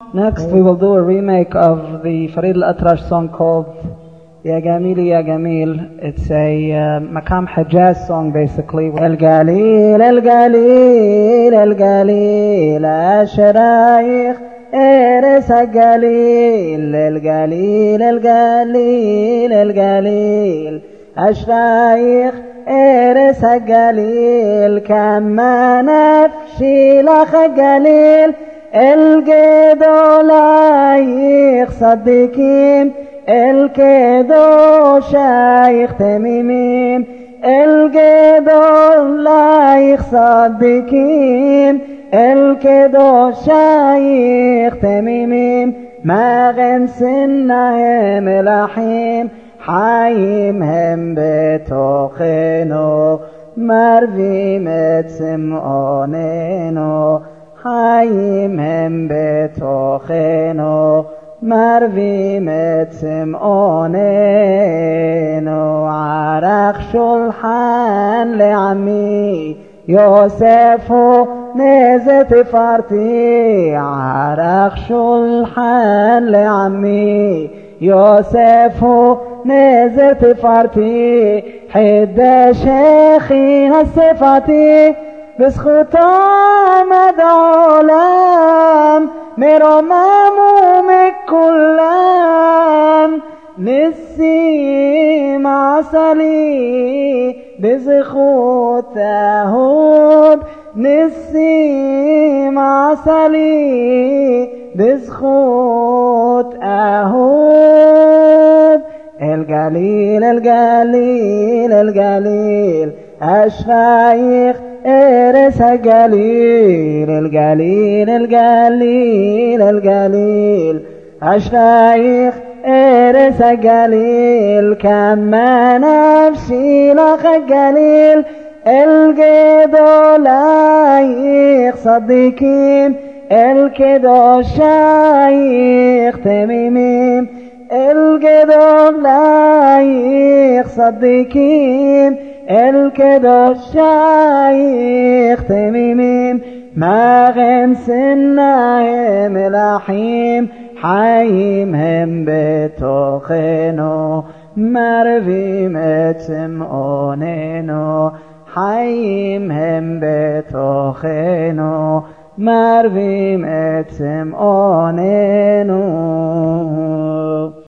Next we will do a remake of the Farid Al-Atrash song called Ya Gamili Ya Gamil. It's a Maqam Hijaz song basically. Al-Galil, Al-Galil, Al-Galil, Ashraikh Eres Al-Galil, Al-Galil, Al-Galil, Al-Galil, Ashraikh Eres Al-Galil, Kama nafshi lach Al-Galil, الجدولايخ صديقين الكدوشايخ تميمين الجدولايخ صديقين الكدوشايخ تميمين ما غنسنهم الحين حيم هم بتوخنو مرفيم تسمعونينو חיים הם בתוכנו, מרבים את צמאוננו. ערך שולחן לעמי, יוסף הוא נזר תפארתי. ערך שולחן לעמי, יוסף הוא נזר תפארתי. חידש הכין השפתי, בזכותו עמד העולם, מרומם ומכולם. ניסים עשה לי בזכות אהוב, ניסים עשה לי בזכות אהוב. אל-גליל, אל-גליל, אל-גליל, אשרייך Eres Al-Galil, Al-Galil, Al-Galil, Al-Galil, Ashraikh Eres Al-Galil, Kama nafshi lach Al-Galil, El-Gedolayich Sadiqim, El-Kedoshayich Temimim, El-Gedolayich Sadiqim, الكدوشايخ تميمين ما غنسناهم الحين حيم هم بتوخنو مرفيم تسمعونينو حيم هم بتوخنو مرفيم تسمعونينو